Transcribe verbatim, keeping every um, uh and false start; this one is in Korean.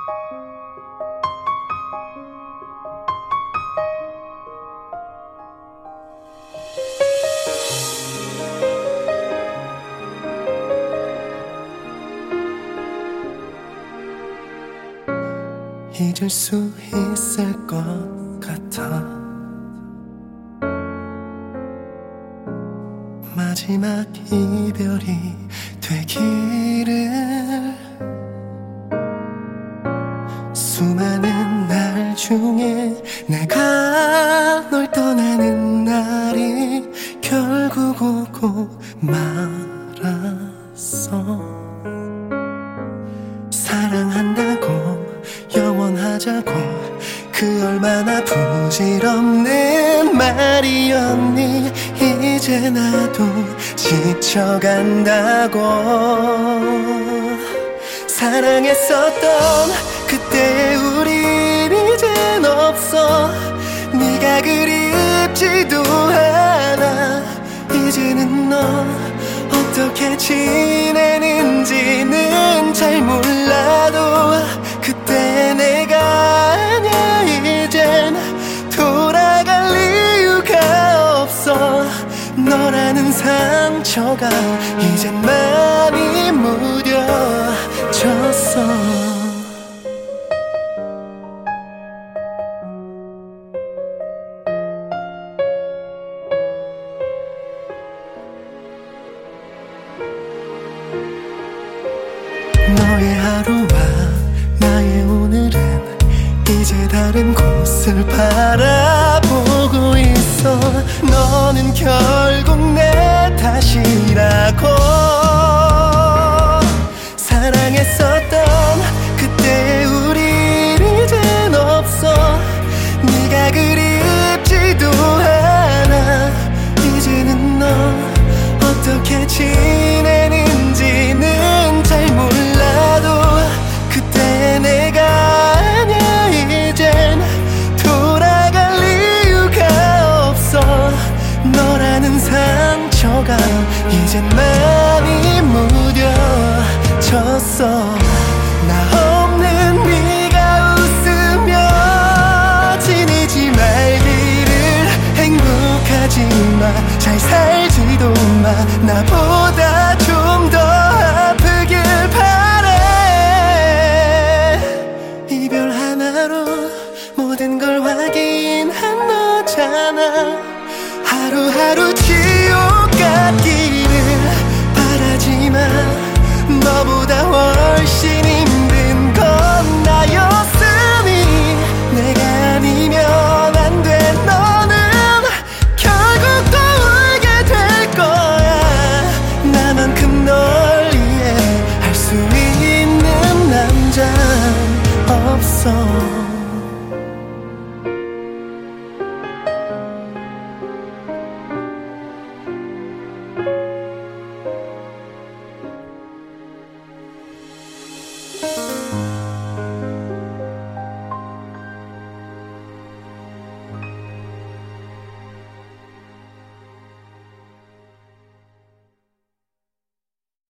잊을 수 있을 것 같아. 마지막 이별이 되기를. 수많은 날 중에 내가 널 떠나는 날이 결국 오고 말았어. 사랑한다고 영원하자고 그 얼마나 부질없는 말이었니. 이제 나도 지쳐간다고. 사랑했었던 그때의 우린 이젠 없어. 네가 그립지도 않아. 이제는 너 어떻게 지내는지는 잘 몰라도 그때 내가 아냐. 이젠 돌아갈 이유가 없어. 너라는 상처가 이젠 많이 무뎌졌어. 너의 하루와 나의 오늘은 이제 다른 곳을 바라보고 있어. 너는 결국 내 탓이라고.